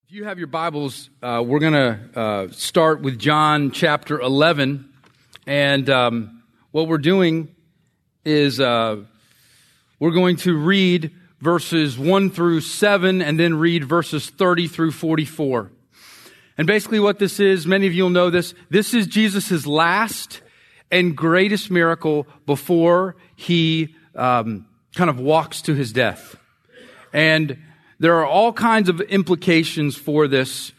If you have your Bibles, we're going to start with John chapter 11. And what we're doing is we're going to read verses 1 through 7 and then read verses 30 through 44. And basically what this is, many of you will know this, this is Jesus' last and greatest miracle before he kind of walks to his death. And there are all kinds of implications for this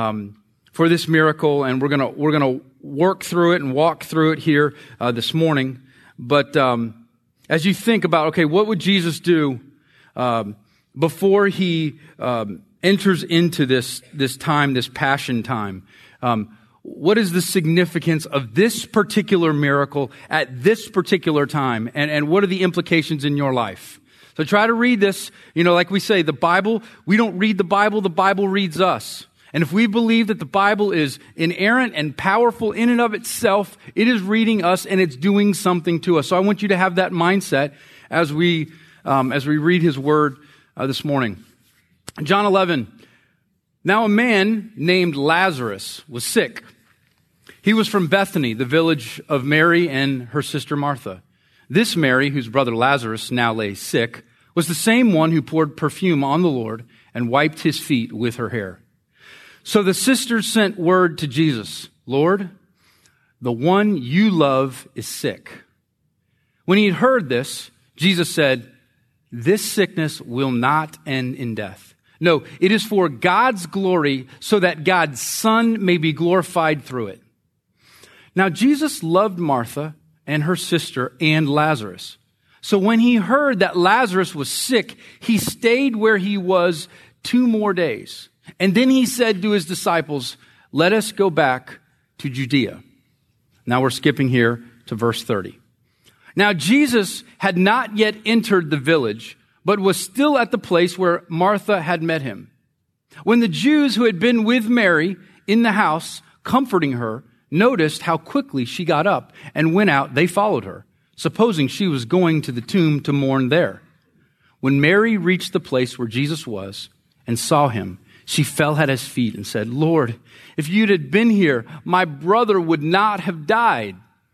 miracle, and we're gonna work through it and walk through it here this morning. But as you think about, okay, what would Jesus do before he enters into this time, this passion time? What is the significance of this particular miracle at this particular time, and what are the implications in your life? So try to read this. You know, like we say, the Bible, we don't read the Bible reads us. And if we believe that the Bible is inerrant and powerful in and of itself, it is reading us and it's doing something to us. So I want you to have that mindset as we read his word this morning. John 11. Now a man named Lazarus was sick. He was from Bethany, the village of Mary and her sister Martha. This Mary, whose brother Lazarus now lay sick, was the same one who poured perfume on the Lord and wiped his feet with her hair. So the sisters sent word to Jesus, Lord, the one you love is sick. When he had heard this, Jesus said, this sickness will not end in death. No, it is for God's glory so that God's Son may be glorified through it. Now Jesus loved Martha and her sister and Lazarus. So when he heard that Lazarus was sick, he stayed where he was 2 more days. And then he said to his disciples, let us go back to Judea. Now we're skipping here to verse 30. Now Jesus had not yet entered the village, but was still at the place where Martha had met him. When the Jews who had been with Mary in the house, comforting her, noticed how quickly she got up and went out, they followed her, supposing she was going to the tomb to mourn there. When Mary reached the place where Jesus was and saw him, she fell at his feet and said, Lord, if you'd had been here, my brother would not have died.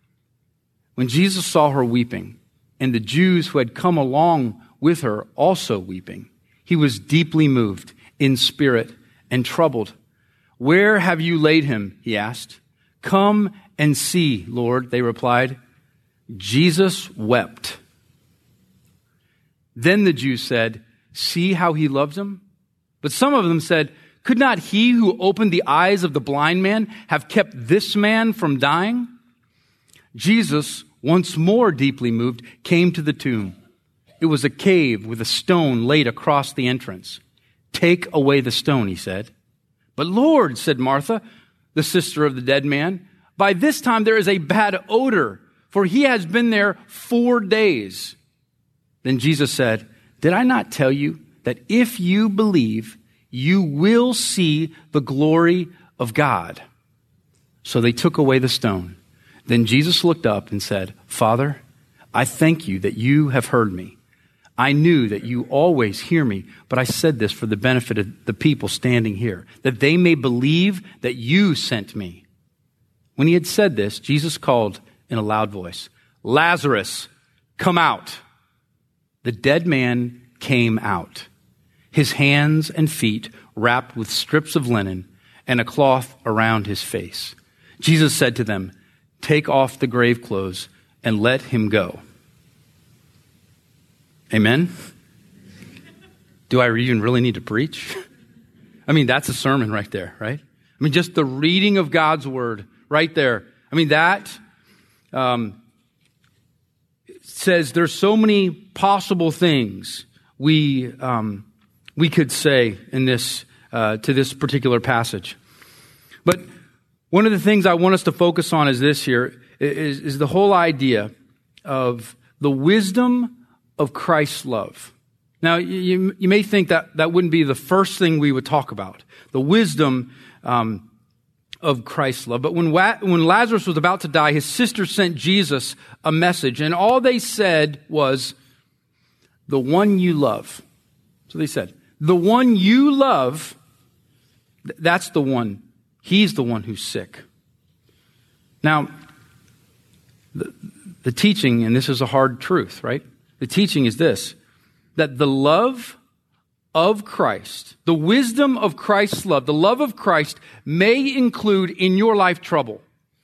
When Jesus saw her weeping, and the Jews who had come along with her also weeping, he was deeply moved in spirit and troubled. Where have you laid him? He asked. Come and see, Lord, they replied. Jesus wept. Then the Jews said, see how he loved him? But some of them said, could not he who opened the eyes of the blind man have kept this man from dying? Jesus, once more deeply moved, came to the tomb. It was a cave with a stone laid across the entrance. Take away the stone, he said. But Lord, said Martha, the sister of the dead man, by this time there is a bad odor, for he has been there 4 days. Then Jesus said, did I not tell you that if you believe, you will see the glory of God? So they took away the stone. Then Jesus looked up and said, Father, I thank you that you have heard me. I knew that you always hear me, but I said this for the benefit of the people standing here, that they may believe that you sent me. When he had said this, Jesus called in a loud voice, Lazarus, come out. The dead man came out, his hands and feet wrapped with strips of linen and a cloth around his face. Jesus said to them, take off the grave clothes and let him go. Amen? Do I even really need to preach? I mean, that's a sermon right there, right? I mean, just the reading of God's word right there. I mean, that says there's so many possible things we could say in this to this particular passage. But one of the things I want us to focus on is this here, is the whole idea of the wisdom of Christ's love. Now, you may think that wouldn't be the first thing we would talk about, the wisdom of Christ's love. But when Lazarus was about to die, his sister sent Jesus a message, and all they said was, the one you love. So they said, the one you love That's the one. He's the one who's sick. Now, the teaching, and this is a hard truth, right? The teaching is this, that the love of Christ, the wisdom of Christ's love, the love of Christ may include in your life trouble.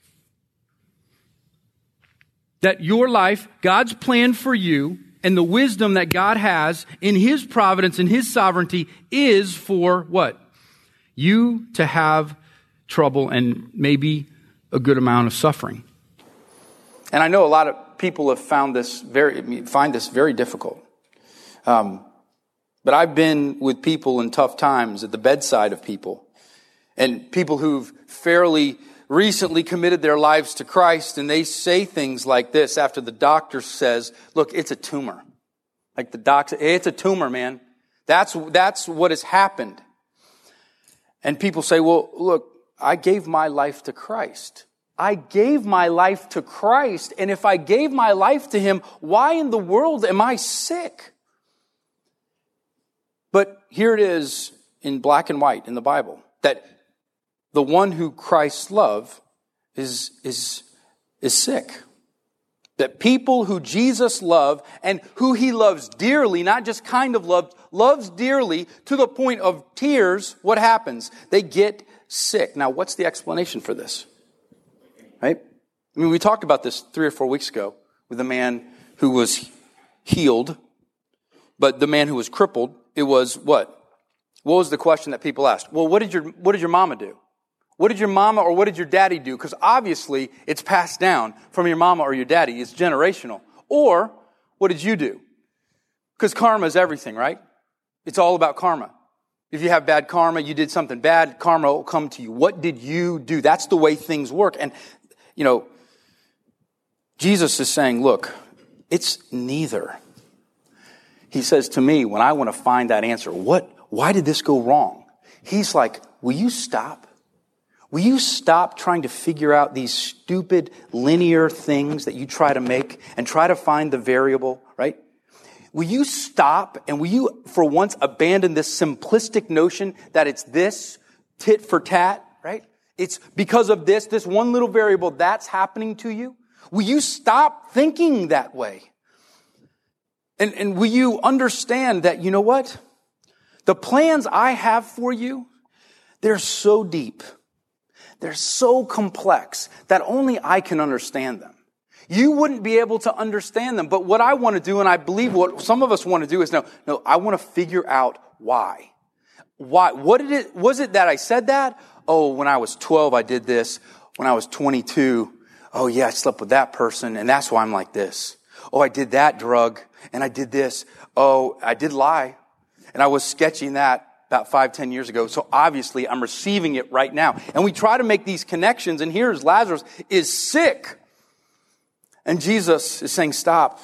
That your life, God's plan for you, and the wisdom that God has in His providence and His sovereignty is for what? You to have trouble and maybe a good amount of suffering. And I know a lot of people have find this very difficult. But I've been with people in tough times at the bedside of people, and people who've fairly recently committed their lives to Christ, and they say things like this after the doctor says, look, it's a tumor. Like the doc said, hey, it's a tumor, man. That's what has happened. And people say, well, look, I gave my life to Christ. I gave my life to Christ, and if I gave my life to Him, why in the world am I sick? But here it is in black and white in the Bible, that the one who Christ loved is sick. That people who Jesus loved and who He loves dearly, not just kind of loves dearly to the point of tears, what happens? They get sick. Now, what's the explanation for this? Right? I mean, we talked about this 3 or 4 weeks ago with a man who was healed, but the man who was crippled, it was what? What was the question that people asked? Well, what did your mama do? What did your mama or what did your daddy do? Because obviously it's passed down from your mama or your daddy. It's generational. Or what did you do? Because karma is everything, right? It's all about karma. If you have bad karma, you did something bad, karma will come to you. What did you do? That's the way things work. And, you know, Jesus is saying, look, it's neither. He says to me, when I want to find that answer, why did this go wrong? He's like, will you stop? Will you stop trying to figure out these stupid linear things that you try to make and try to find the variable, right? Will you stop and will you for once abandon this simplistic notion that it's this tit for tat, right? It's because of this one little variable that's happening to you. Will you stop thinking that way? And will you understand that, you know what? The plans I have for you, they're so deep. They're so complex that only I can understand them. You wouldn't be able to understand them. But what I want to do, and I believe what some of us want to do is, no, I want to figure out why. Why? Was it that I said that? Oh, when I was 12, I did this. When I was 22, oh yeah, I slept with that person, and that's why I'm like this. Oh, I did that drug, and I did this. Oh, I did lie, and I was sketching that about 5-10 years ago. So obviously I'm receiving it right now. And we try to make these connections. And here's Lazarus is sick. And Jesus is saying, stop.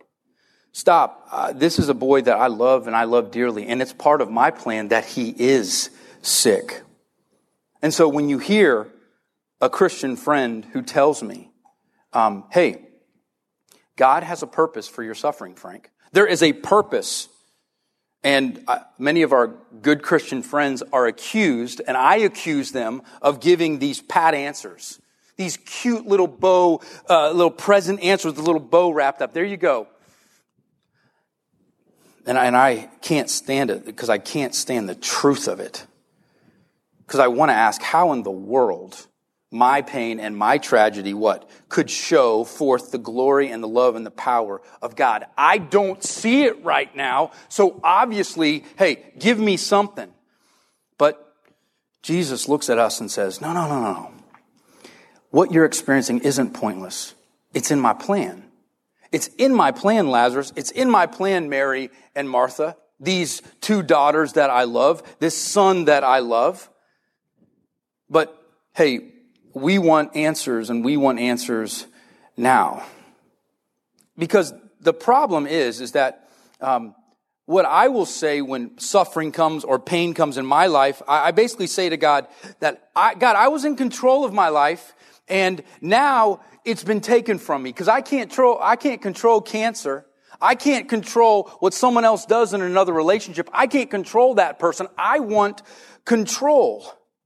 This is a boy that I love and I love dearly. And it's part of my plan that he is sick. And so when you hear a Christian friend who tells me, hey, God has a purpose for your suffering, Frank. There is a purpose. And many of our good Christian friends are accused, and I accuse them of giving these pat answers. These cute little little present answers with a little bow wrapped up. There you go. And I can't stand it because I can't stand the truth of it. Because I want to ask, how in the world my pain and my tragedy, could show forth the glory and the love and the power of God? I don't see it right now, so obviously, hey, give me something. But Jesus looks at us and says, no. What you're experiencing isn't pointless. It's in my plan. It's in my plan, Lazarus. It's in my plan, Mary and Martha. These 2 daughters that I love, this son that I love. But, hey, we want answers, and we want answers now. Because the problem is that what I will say when suffering comes or pain comes in my life, I basically say to God that, God, I was in control of my life, and now it's been taken from me. Because I can't control cancer. I can't control what someone else does in another relationship. I can't control that person. I want control.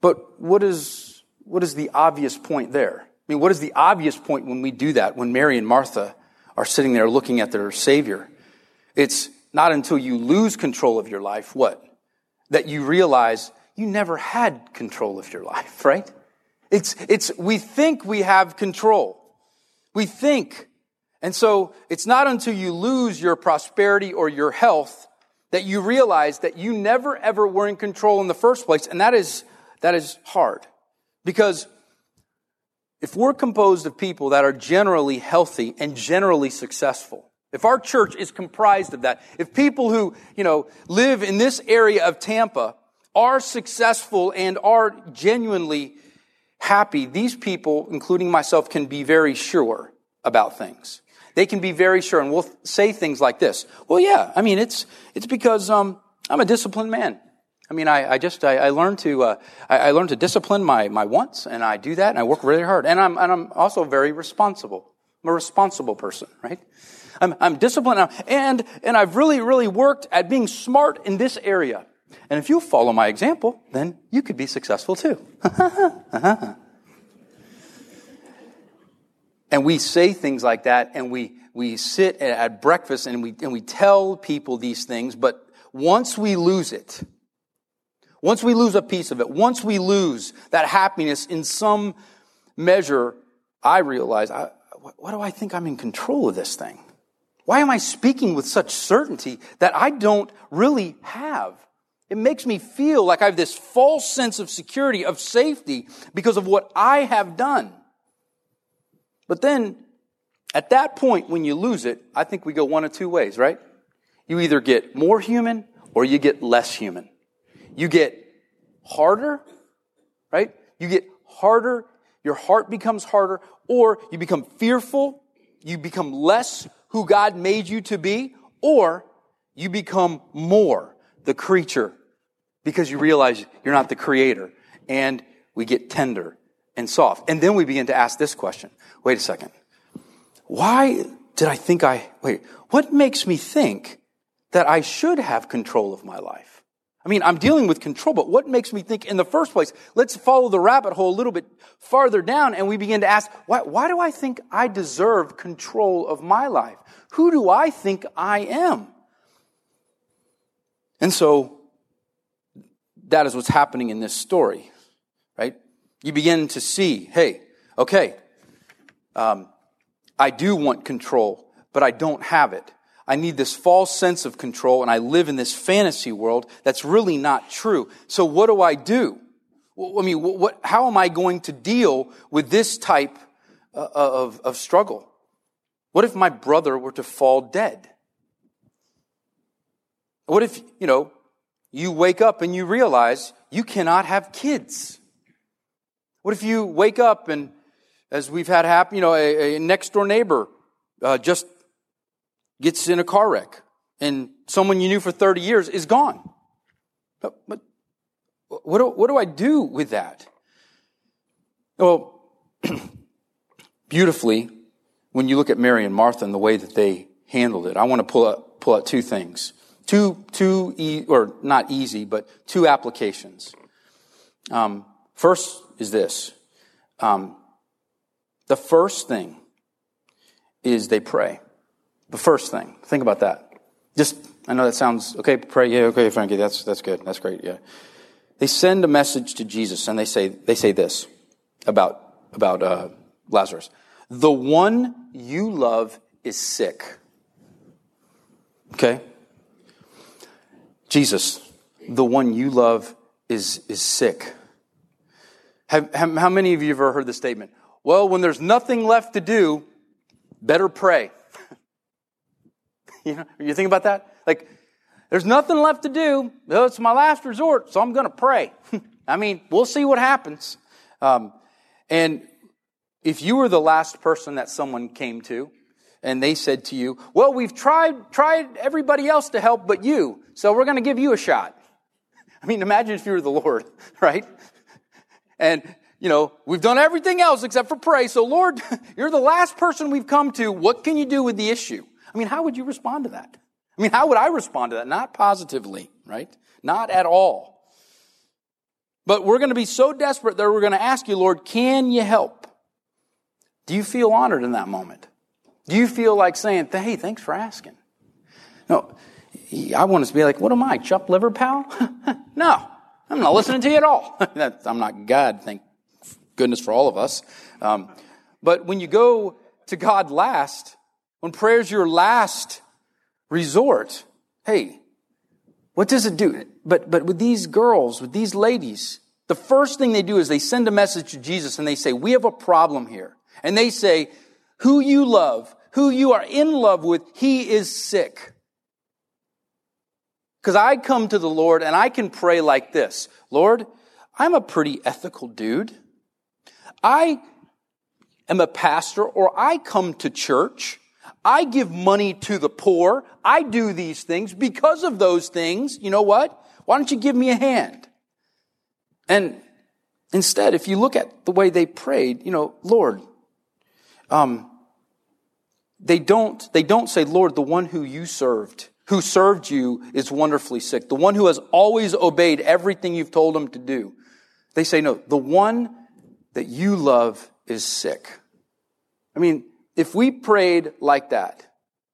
But what is the obvious point there? I mean, what is the obvious point when we do that, when Mary and Martha are sitting there looking at their Savior? It's not until you lose control of your life, what? That you realize you never had control of your life, right? We think we have control. We think. And so it's not until you lose your prosperity or your health that you realize that you never ever were in control in the first place. And that is hard. Because if we're composed of people that are generally healthy and generally successful, if our church is comprised of that, if people who, live in this area of Tampa are successful and are genuinely happy, these people, including myself, can be very sure about things. They can be very sure, and we'll say things like this. Well, yeah, I mean, it's because I'm a disciplined man. I mean, I learned to discipline my wants, and I do that, and I work really hard, and I'm also very responsible. I'm a responsible person, right? I'm disciplined, and I've really, really worked at being smart in this area. And if you follow my example, then you could be successful too. And we say things like that, and we sit at breakfast and we tell people these things, but once we lose it, once we lose a piece of it, once we lose that happiness in some measure, I realize, why do I think I'm in control of this thing? Why am I speaking with such certainty that I don't really have? It makes me feel like I have this false sense of security, of safety, because of what I have done. But then, at that point, when you lose it, I think we go one of two ways, right? You either get more human or you get less human. You get harder, right? You get harder, your heart becomes harder, or you become fearful, you become less who God made you to be, or you become more the creature because you realize you're not the creator. And we get tender and soft. And then we begin to ask this question. Wait a second. Why did I think what makes me think that I should have control of my life? I mean, I'm dealing with control, but what makes me think in the first place? Let's follow the rabbit hole a little bit farther down, and we begin to ask, why do I think I deserve control of my life? Who do I think I am? And so, that is what's happening in this story, right? You begin to see, hey, okay, I do want control, but I don't have it. I need this false sense of control, and I live in this fantasy world that's really not true. So what do I do? I mean, how am I going to deal with this type of struggle? What if my brother were to fall dead? What if, you wake up and you realize you cannot have kids? What if you wake up and, as we've had happen, a next door neighbor just gets in a car wreck and someone you knew for 30 years is gone? But what do I do with that? Well, beautifully, when you look at Mary and Martha and the way that they handled it, I want to pull out two things. Not easy, but two applications. First is this. The first thing is they pray. The first thing. Think about that. I know that sounds, okay, pray, yeah, okay, Frankie, that's good, that's great, yeah. They send a message to Jesus, and they say this about Lazarus. The one you love is sick. Okay? Jesus, the one you love is sick. How many of you have ever heard the statement? Well, when there's nothing left to do, better pray. You think about that? Like, there's nothing left to do. Well, it's my last resort, so I'm going to pray. I mean, we'll see what happens. And if you were the last person that someone came to, and they said to you, well, we've tried everybody else to help but you, so we're going to give you a shot. I mean, imagine if you were the Lord, right? And, we've done everything else except for pray, so Lord, you're the last person we've come to. What can you do with the issue? I mean, how would you respond to that? I mean, how would I respond to that? Not positively, right? Not at all. But we're going to be so desperate that we're going to ask you, Lord, can you help? Do you feel honored in that moment? Do you feel like saying, hey, thanks for asking? No, I want us to be like, what am I, chopped liver, pal? No, I'm not listening to you at all. I'm not God, thank goodness for all of us. But when you go to God last, when prayer's your last resort, hey, what does it do? But with these girls, with these ladies, the first thing they do is they send a message to Jesus and they say, we have a problem here. And they say, who you love, who you are in love with, he is sick. Because I come to the Lord and I can pray like this. Lord, I'm a pretty ethical dude. I am a pastor, or I come to church. I give money to the poor. I do these things. Because of those things, you know what? Why don't you give me a hand? And instead, if you look at the way they prayed, Lord, they don't say, Lord, the one who served you is wonderfully sick. The one who has always obeyed everything you've told him to do. They say, no, the one that you love is sick. I mean, if we prayed like that,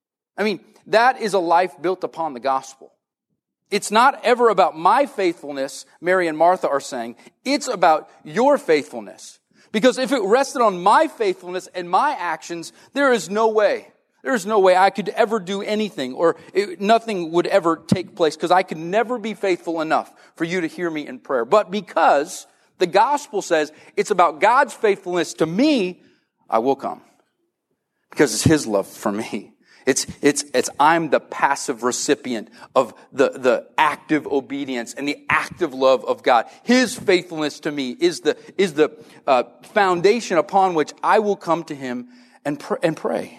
that is a life built upon the gospel. It's not ever about my faithfulness, Mary and Martha are saying. It's about your faithfulness. Because if it rested on my faithfulness and my actions, there is no way I could ever do anything, or nothing would ever take place, because I could never be faithful enough for you to hear me in prayer. But because the gospel says it's about God's faithfulness to me, I will come. Because it's his love for me. It's I'm the passive recipient of the active obedience and the active love of God. His faithfulness to me is the foundation upon which I will come to him and pray.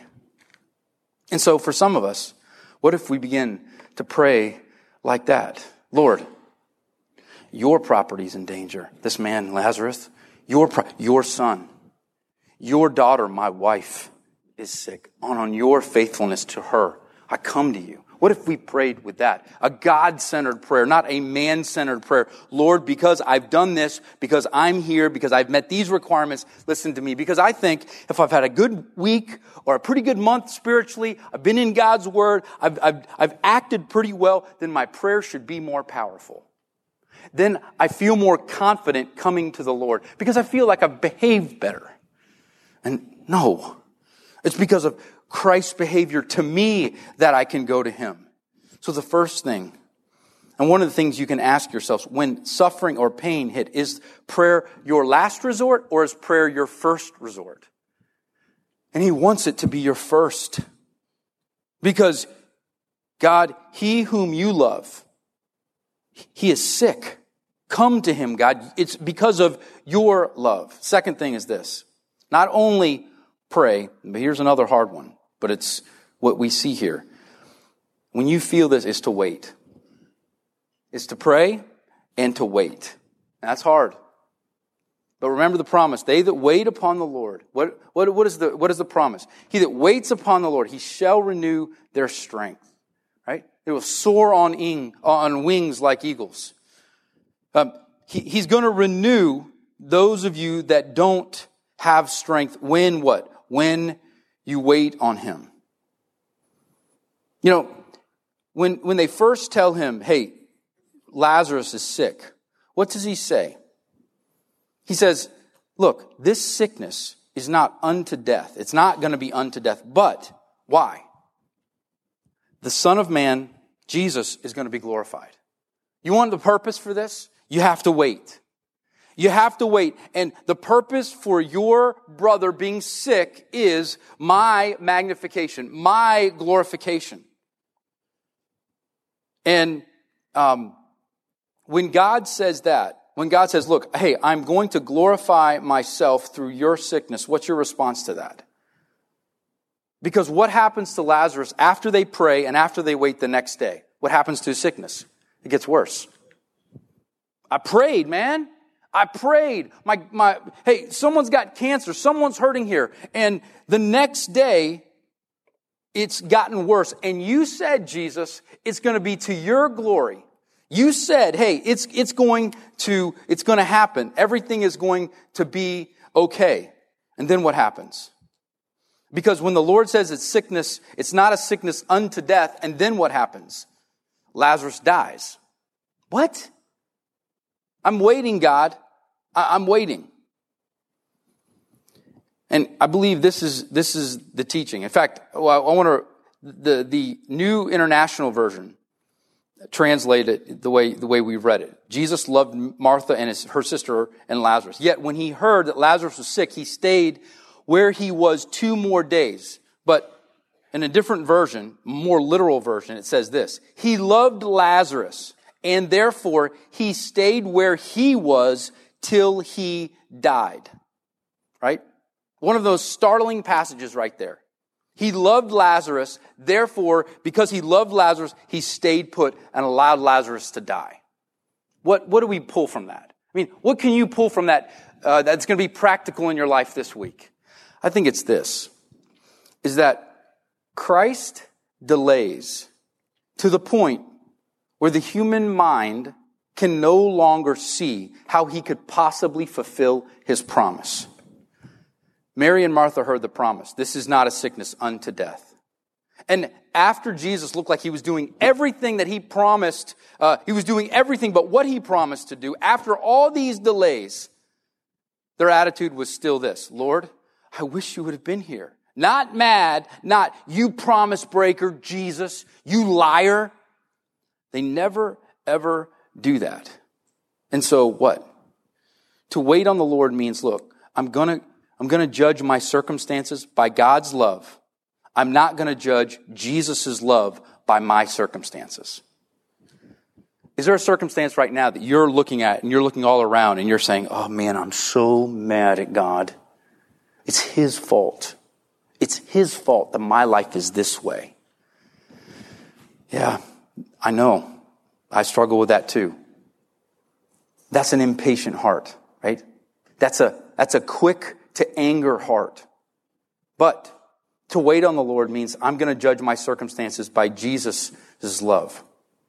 And so for some of us, what if we begin to pray like that? Lord, your property's in danger. This man, Lazarus, your son, your daughter, my wife, is sick. On your faithfulness to her, I come to you. What if we prayed with that? A God-centered prayer, not a man-centered prayer. Lord, because I've done this, because I'm here, because I've met these requirements, listen to me. Because I think if I've had a good week or a pretty good month spiritually, I've been in God's Word, I've acted pretty well, then my prayer should be more powerful. Then I feel more confident coming to the Lord because I feel like I've behaved better. And no, it's because of Christ's behavior to me that I can go to him. So the first thing, and one of the things you can ask yourselves when suffering or pain hit, is prayer your last resort or is prayer your first resort? And he wants it to be your first. Because God, he whom you love, he is sick. Come to him, God. It's because of your love. Second thing is this. Not only pray, but here's another hard one, but it's what we see here. When you feel this, is to wait. It's to pray and to wait. That's hard. But remember the promise. They that wait upon the Lord. What is the promise? He that waits upon the Lord, he shall renew their strength. Right? They will soar on wings like eagles. He's going to renew those of you that don't have strength when what? When you wait on him. When they first tell him, hey, Lazarus is sick, what does he say? He says, look, this sickness is not unto death. It's not going to be unto death. But why? The Son of Man, Jesus, is going to be glorified. You want the purpose for this? You have to wait. You have to wait. And the purpose for your brother being sick is my magnification, my glorification. And when God says that, when God says, look, hey, I'm going to glorify myself through your sickness, what's your response to that? Because what happens to Lazarus after they pray and after they wait the next day? What happens to his sickness? It gets worse. I prayed, man. I prayed. Hey, someone's got cancer. Someone's hurting here. And the next day, it's gotten worse. And you said, Jesus, it's going to be to your glory. You said, hey, it's going to happen. Everything is going to be okay. And then what happens? Because when the Lord says it's sickness, it's not a sickness unto death. And then what happens? Lazarus dies. What? I'm waiting, God. I'm waiting. And I believe this is the teaching. In fact, I want to, the New International Version translate it the way we read it. Jesus loved Martha and her sister and Lazarus. Yet when he heard that Lazarus was sick, he stayed where he was 2 more days. But in a different version, more literal version, it says this: he loved Lazarus, and therefore he stayed where he was till he died. Right? One of those startling passages right there. He loved Lazarus, therefore, because he loved Lazarus, he stayed put and allowed Lazarus to die. What do we pull from that? I mean, what can you pull from that that's going to be practical in your life this week? I think it's this, is that Christ delays to the point where the human mind can no longer see how he could possibly fulfill his promise. Mary and Martha heard the promise. This is not a sickness unto death. And after Jesus looked like he was doing everything that he promised, he was doing everything but what he promised to do, after all these delays, their attitude was still this: Lord, I wish you would have been here. Not mad, not you promise breaker, Jesus, you liar. They never, ever do that. And so what? To wait on the Lord means, look, I'm going to judge my circumstances by God's love. I'm not going to judge Jesus' love by my circumstances. Is there a circumstance right now that you're looking at and you're looking all around and you're saying, oh man, I'm so mad at God. It's his fault. It's his fault that my life is this way. Yeah, I know. I struggle with that too. That's an impatient heart, right? That's a quick to anger heart. But to wait on the Lord means I'm going to judge my circumstances by Jesus' love.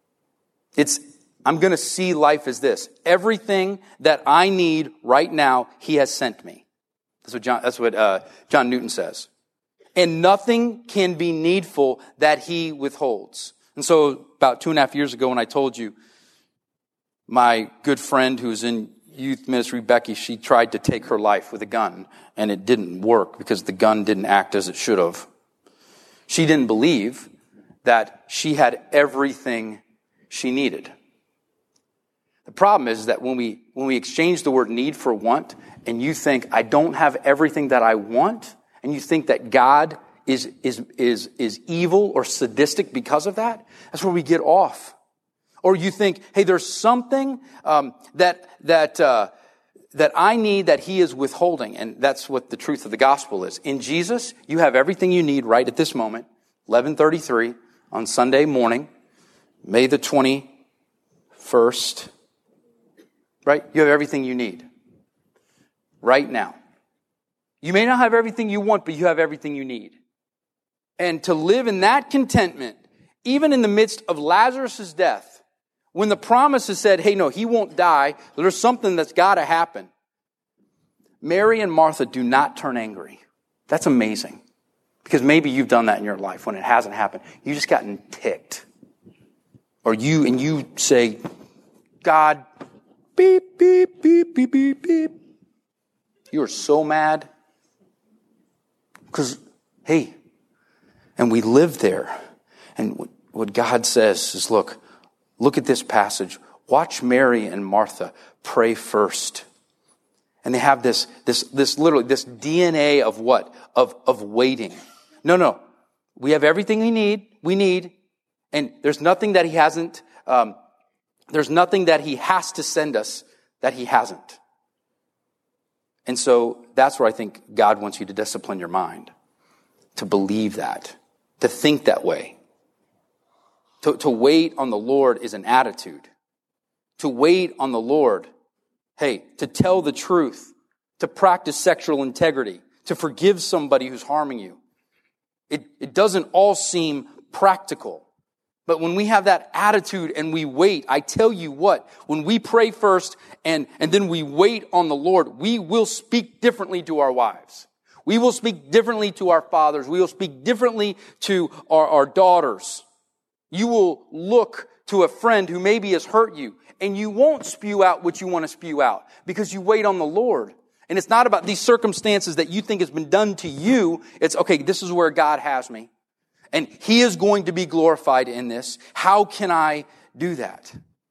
I'm going to see life as this: everything that I need right now, he has sent me. That's what John Newton says. And nothing can be needful that he withholds. And so about 2.5 years ago when I told you, my good friend who's in youth ministry, Becky, she tried to take her life with a gun, and it didn't work because the gun didn't act as it should have. She didn't believe that she had everything she needed. The problem is that when we exchange the word need for want, and you think, I don't have everything that I want, and you think that God is evil or sadistic because of that, that's where we get off. Or you think, hey, there's something that I need that he is withholding. And that's what the truth of the gospel is. In Jesus, you have everything you need right at this moment, 11:33 on Sunday morning, May the 21st. Right? You have everything you need right now. You may not have everything you want, but you have everything you need. And to live in that contentment, even in the midst of Lazarus' death, when the promise is said, hey, no, he won't die, there's something that's got to happen. Mary and Martha do not turn angry. That's amazing. Because maybe you've done that in your life when it hasn't happened. You've just gotten ticked. Or you say, God, beep, beep, beep, beep, beep, beep. You are so mad. Because, hey, and we live there. And what God says is, look at this passage. Watch Mary and Martha pray first. And they have this literally, this DNA of what? Of waiting. No. We have everything we need. And there's nothing that he hasn't, there's nothing that he has to send us that he hasn't. And so that's where I think God wants you to discipline your mind. To believe that. To think that way. To wait on the Lord is an attitude. To wait on the Lord, hey, to tell the truth, to practice sexual integrity, to forgive somebody who's harming you. It doesn't all seem practical. But when we have that attitude and we wait, I tell you what, when we pray first and then we wait on the Lord, we will speak differently to our wives. We will speak differently to our fathers. We will speak differently to our daughters. You will look to a friend who maybe has hurt you, and you won't spew out what you want to spew out because you wait on the Lord. And it's not about these circumstances that you think has been done to you. It's, okay, this is where God has me. And He is going to be glorified in this. How can I do that?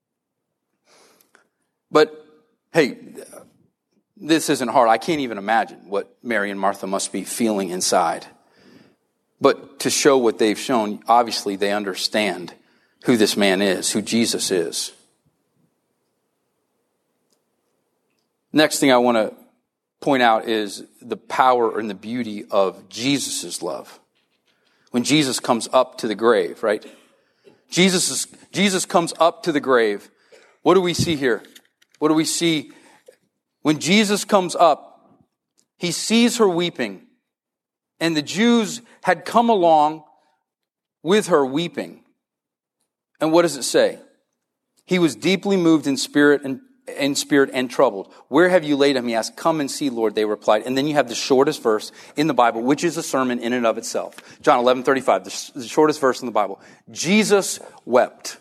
But, hey, this isn't hard. I can't even imagine what Mary and Martha must be feeling inside. But to show what they've shown, obviously they understand who this man is, who Jesus is. Next thing I want to point out is the power and the beauty of Jesus' love. When Jesus comes up to the grave, right? Jesus comes up to the grave. What do we see here? What do we see? When Jesus comes up, He sees her weeping. And the Jews had come along with her weeping. And what does it say? He was deeply moved in spirit and troubled. Where have you laid him? He asked. Come and see, Lord, they replied. And then you have the shortest verse in the Bible, which is a sermon in and of itself. John 11:35, the shortest verse in the Bible. Jesus wept.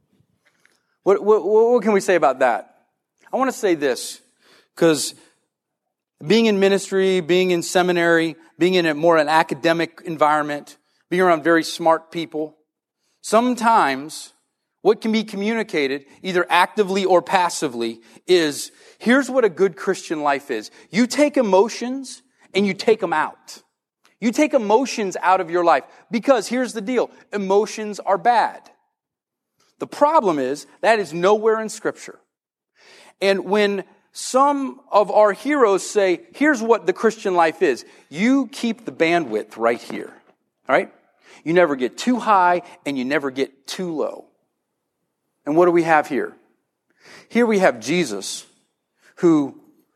What can we say about that? I want to say this, because being in ministry, being in seminary, being in an academic environment, being around very smart people, sometimes what can be communicated, either actively or passively, is here's what a good Christian life is. You take emotions and you take them out. You take emotions out of your life because here's the deal. Emotions are bad. The problem is that is nowhere in Scripture. And when some of our heroes say, here's what the Christian life is, you keep the bandwidth right here. All right? You never get too high and you never get too low. And what do we have here? Here we have Jesus, who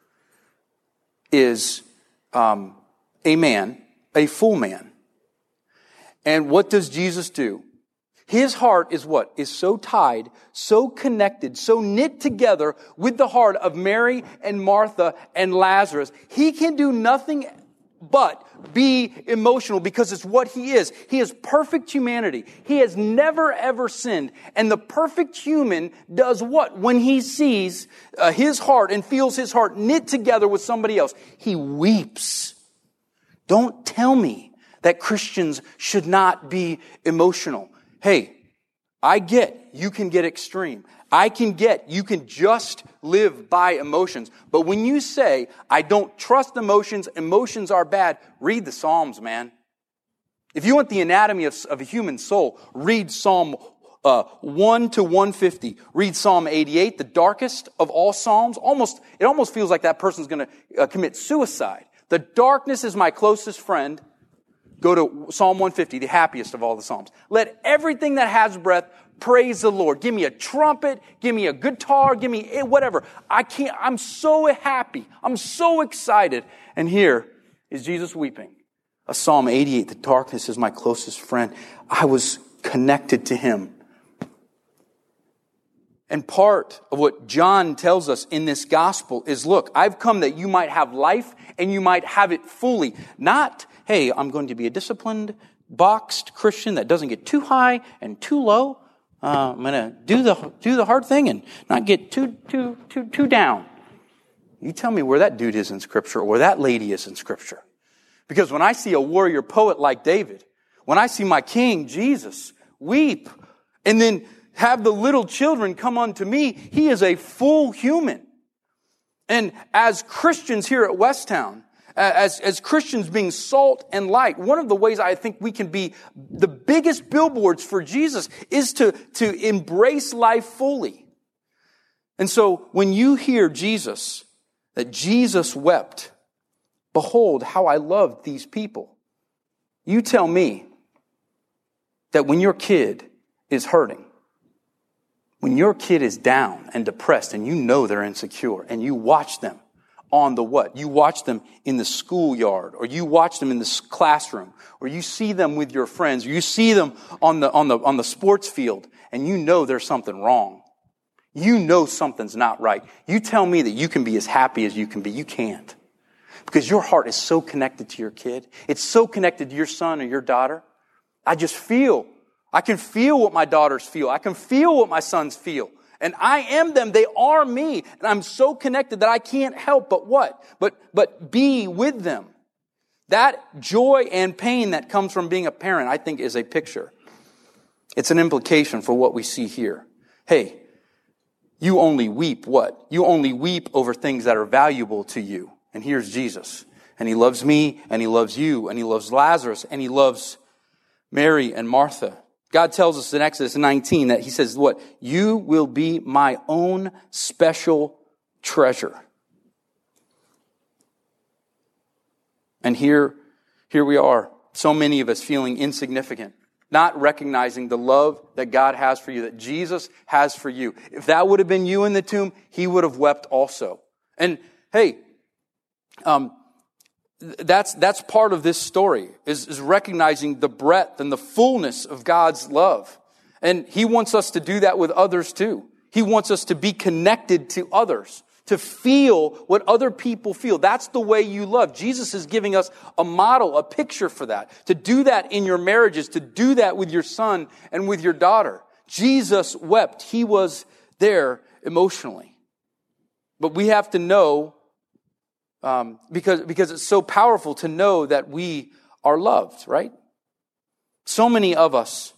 is a man, a full man. And what does Jesus do? His heart is what? Is so tied, so connected, so knit together with the heart of Mary and Martha and Lazarus. He can do nothing but be emotional because it's what He is. He is perfect humanity. He has never ever sinned. And the perfect human does what? When he sees his heart and feels his heart knit together with somebody else, he weeps. Don't tell me that Christians should not be emotional. Hey, I get you can get extreme. I can get you can just live by emotions. But when you say, I don't trust emotions, emotions are bad, read the Psalms, man. If you want the anatomy of a human soul, read Psalm 1 to 150. Read Psalm 88, the darkest of all Psalms. It almost feels like that person's going to commit suicide. The darkness is my closest friend. Go to Psalm 150, the happiest of all the Psalms. Let everything that has breath praise the Lord. Give me a trumpet, give me a guitar, give me whatever. I'm so happy. I'm so excited. And here is Jesus weeping. A Psalm 88, the darkness is my closest friend. I was connected to Him. And part of what John tells us in this gospel is, look, I've come that you might have life and you might have it fully. Not, hey, I'm going to be a disciplined, boxed Christian that doesn't get too high and too low. I'm going to do the hard thing and not get too down. You tell me where that dude is in Scripture or where that lady is in Scripture. Because when I see a warrior poet like David, when I see my King Jesus weep and then have the little children come unto me, he is a full human. And as Christians here at Westtown, as Christians being salt and light, one of the ways I think we can be the biggest billboards for Jesus is to embrace life fully. And so when you hear Jesus, that Jesus wept, behold how I loved these people. You tell me that when your kid is hurting, when your kid is down and depressed and you know they're insecure and you watch them on the what? You watch them in the schoolyard, or you watch them in the classroom, or you see them with your friends, or you see them on the sports field, and you know there's something wrong. You know something's not right. You tell me that you can be as happy as you can be. You can't. Because your heart is so connected to your kid. It's so connected to your son or your daughter. I can feel what my daughters feel. I can feel what my sons feel. And I am them. They are me. And I'm so connected that I can't help but what? But be with them. That joy and pain that comes from being a parent, I think, is a picture. It's an implication for what we see here. Hey, you only weep what? You only weep over things that are valuable to you. And here's Jesus. And he loves me, and he loves you, and he loves Lazarus, and he loves Mary and Martha. God tells us in Exodus 19 that he says, what? You will be my own special treasure. And here we are, so many of us feeling insignificant, not recognizing the love that God has for you, that Jesus has for you. If that would have been you in the tomb, he would have wept also. And hey, that's part of this story, is recognizing the breadth and the fullness of God's love. And he wants us to do that with others too. He wants us to be connected to others, to feel what other people feel. That's the way you love. Jesus is giving us a model, a picture for that. To do that in your marriages, to do that with your son and with your daughter. Jesus wept. He was there emotionally. But we have to know, because it's so powerful to know that we are loved, right? So many of us,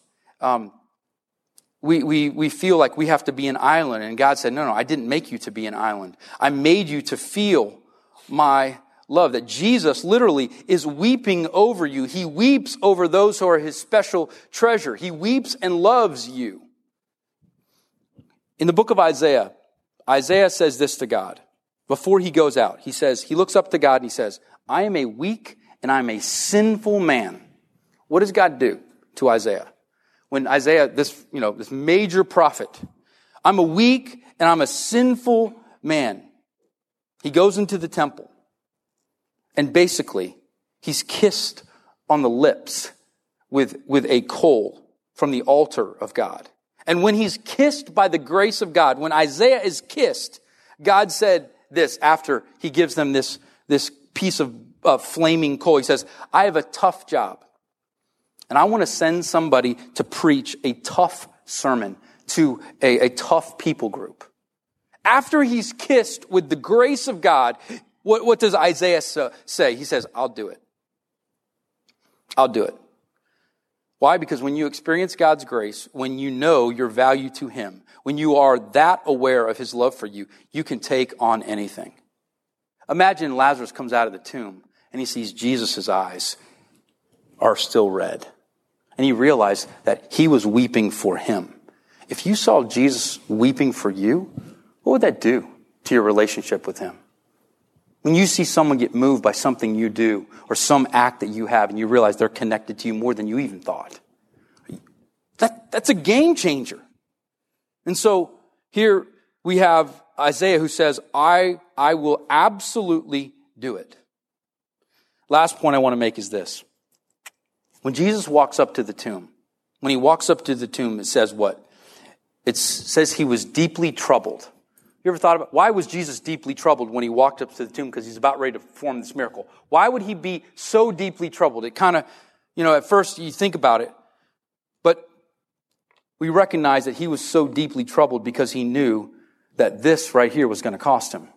we feel like we have to be an island. And God said, no, I didn't make you to be an island. I made you to feel my love. That Jesus literally is weeping over you. He weeps over those who are his special treasure. He weeps and loves you. In the book of Isaiah, Isaiah says this to God. Before he goes out, he looks up to God and he says, I am a weak and I am a sinful man. What does God do to Isaiah? When Isaiah, this major prophet, I'm a weak and I'm a sinful man. He goes into the temple and basically he's kissed on the lips with a coal from the altar of God. And when he's kissed by the grace of God, when Isaiah is kissed, God said this after he gives them this piece of flaming coal. He says, I have a tough job. And I want to send somebody to preach a tough sermon to a tough people group. After he's kissed with the grace of God, what does Isaiah say? He says, I'll do it. I'll do it. Why? Because when you experience God's grace, when you know your value to him, when you are that aware of his love for you, you can take on anything. Imagine Lazarus comes out of the tomb and he sees Jesus' eyes are still red. And he realized that he was weeping for him. If you saw Jesus weeping for you, what would that do to your relationship with him? When you see someone get moved by something you do or some act that you have and you realize they're connected to you more than you even thought, that's a game changer. And so here we have Isaiah who says, I will absolutely do it. Last point I want to make is this. When Jesus walks up to the tomb, it says what? It says he was deeply troubled. You ever thought about why was Jesus deeply troubled when he walked up to the tomb? Because he's about ready to perform this miracle. Why would he be so deeply troubled? It kind of, at first you think about it, but we recognize that he was so deeply troubled because he knew that this right here was going to cost him.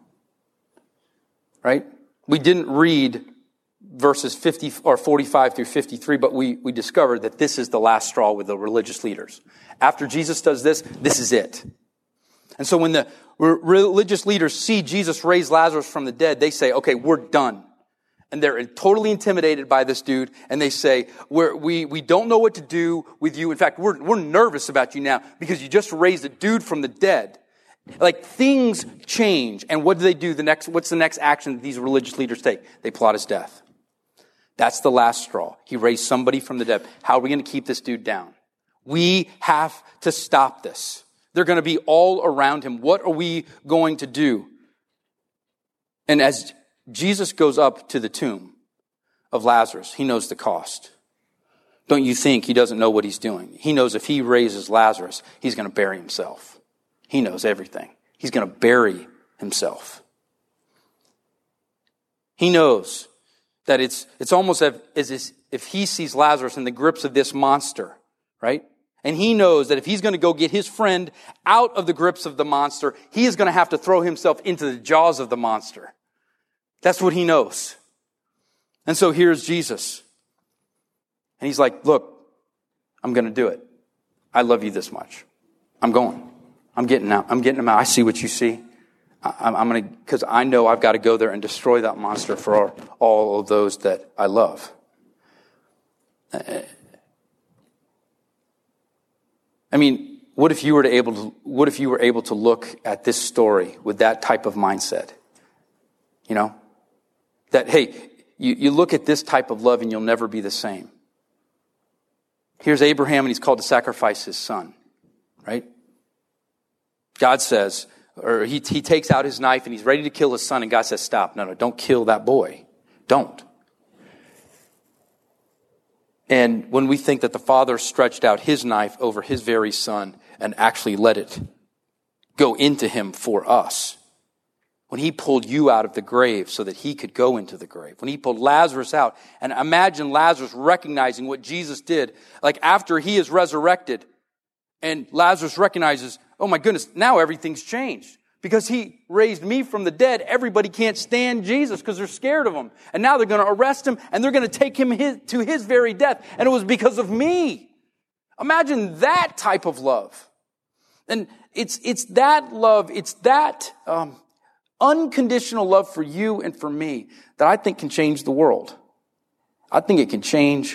Right? We didn't read verses 50 or 45 through 53, but we discovered that this is the last straw with the religious leaders. After Jesus does this is it. And so when the religious leaders see Jesus raise Lazarus from the dead, they say, okay, we're done. And they're totally intimidated by this dude. And they say, we don't know what to do with you. In fact, we're nervous about you now because you just raised a dude from the dead. Like things change. And what do they do? What's the next action that these religious leaders take? They plot his death. That's the last straw. He raised somebody from the dead. How are we going to keep this dude down? We have to stop this. They're going to be all around him. What are we going to do? And as Jesus goes up to the tomb of Lazarus, he knows the cost. Don't you think he doesn't know what he's doing? He knows if he raises Lazarus, he's going to bury himself. He knows everything. He's going to bury himself. He knows that it's almost as if he sees Lazarus in the grips of this monster, right? And he knows that if he's going to go get his friend out of the grips of the monster, he is going to have to throw himself into the jaws of the monster. That's what he knows. And so here's Jesus. And he's like, look, I'm going to do it. I love you this much. I'm going. I'm getting out. I'm getting him out. I see what you see. I'm going to, because I know I've got to go there and destroy that monster for all of those that I love. I mean, what if you were able to look at this story with that type of mindset? You know, that, hey, you look at this type of love and you'll never be the same. Here's Abraham and he's called to sacrifice his son, right? God says, or he takes out his knife and he's ready to kill his son and God says, stop, no, don't kill that boy. Don't. And when we think that the Father stretched out his knife over his very son and actually let it go into him for us, when he pulled you out of the grave so that he could go into the grave, when he pulled Lazarus out, and imagine Lazarus recognizing what Jesus did, like after he is resurrected, and Lazarus recognizes, oh my goodness, now everything's changed. Because he raised me from the dead, everybody can't stand Jesus because they're scared of him. And now they're going to arrest him and they're going to take him to his very death. And it was because of me. Imagine that type of love. And it's that love, it's that unconditional love for you and for me that I think can change the world. I think it can change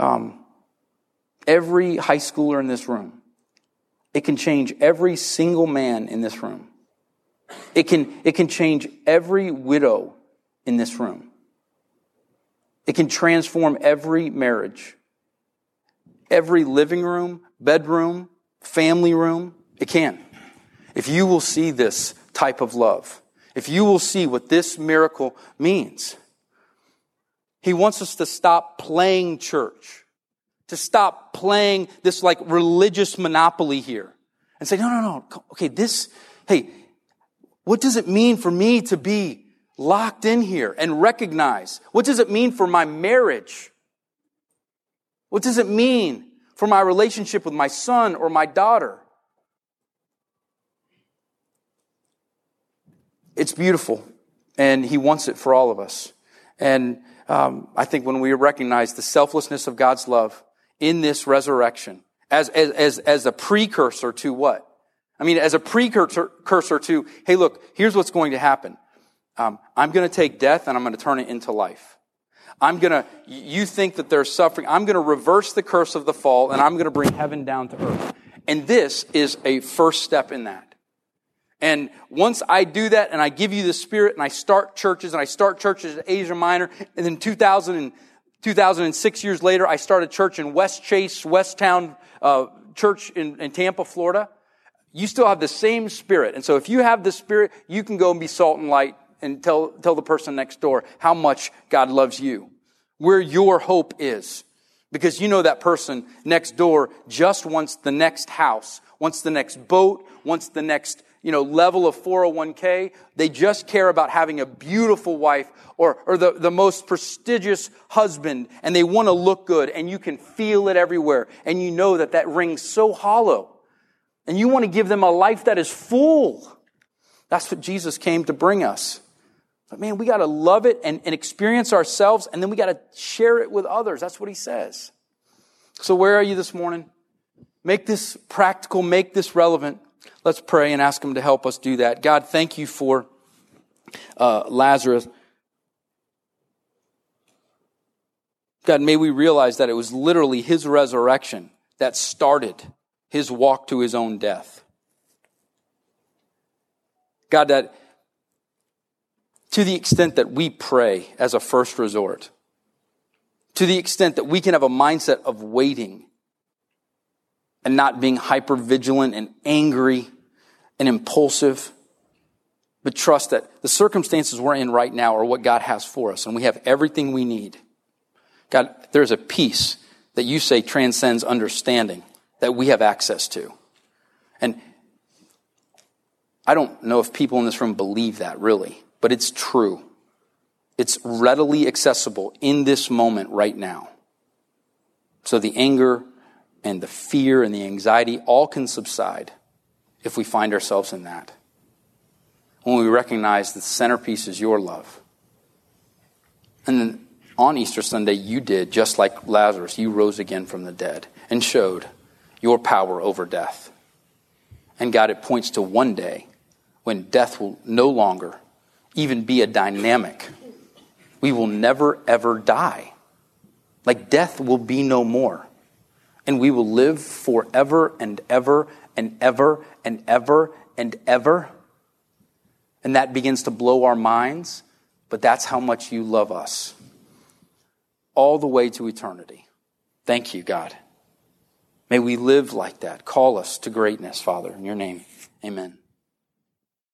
every high schooler in this room. It can change every single man in this room. It can change every widow in this room. It can transform every marriage, every living room, bedroom, family room. It can. If you will see this type of love, if you will see what this miracle means. He wants us to stop playing church, to stop playing this like religious monopoly here and say, no. Okay, what does it mean for me to be locked in here and recognize? What does it mean for my marriage? What does it mean for my relationship with my son or my daughter? It's beautiful, and he wants it for all of us. And I think when we recognize the selflessness of God's love in this resurrection as a precursor to what? I mean, as a precursor to, hey, look, here's what's going to happen. I'm going to take death and I'm going to turn it into life. You think that there's suffering. I'm going to reverse the curse of the fall and I'm going to bring heaven down to earth. And this is a first step in that. And once I do that and I give you the Spirit and I start churches in Asia Minor, and then 2006 years later, I started church in West Chase, Westtown Church in Tampa, Florida. You still have the same Spirit. And so if you have the Spirit, you can go and be salt and light and tell the person next door how much God loves you, where your hope is. Because you know that person next door just wants the next house, wants the next boat, wants the next, level of 401k. They just care about having a beautiful wife or the most prestigious husband, and they want to look good, and you can feel it everywhere. And you know that rings so hollow. And you want to give them a life that is full. That's what Jesus came to bring us. But man, we got to love it and experience ourselves, and then we got to share it with others. That's what he says. So where are you this morning? Make this practical, make this relevant. Let's pray and ask him to help us do that. God, thank you for Lazarus. God, may we realize that it was literally his resurrection that started his walk to his own death. God, that to the extent that we pray as a first resort, to the extent that we can have a mindset of waiting and not being hyper-vigilant and angry and impulsive, but trust that the circumstances we're in right now are what God has for us, and we have everything we need. God, there's a peace that you say transcends understanding that we have access to. And I don't know if people in this room believe that really, but it's true. It's readily accessible in this moment right now. So the anger and the fear and the anxiety all can subside if we find ourselves in that. When we recognize the centerpiece is your love. And then on Easter Sunday, you did, just like Lazarus, you rose again from the dead and showed your power over death. And God, it points to one day when death will no longer even be a dynamic. We will never, ever die. Like death will be no more. And we will live forever and ever and ever and ever and ever. And that begins to blow our minds, but that's how much you love us. All the way to eternity. Thank you, God. May we live like that. Call us to greatness, Father, in your name. Amen.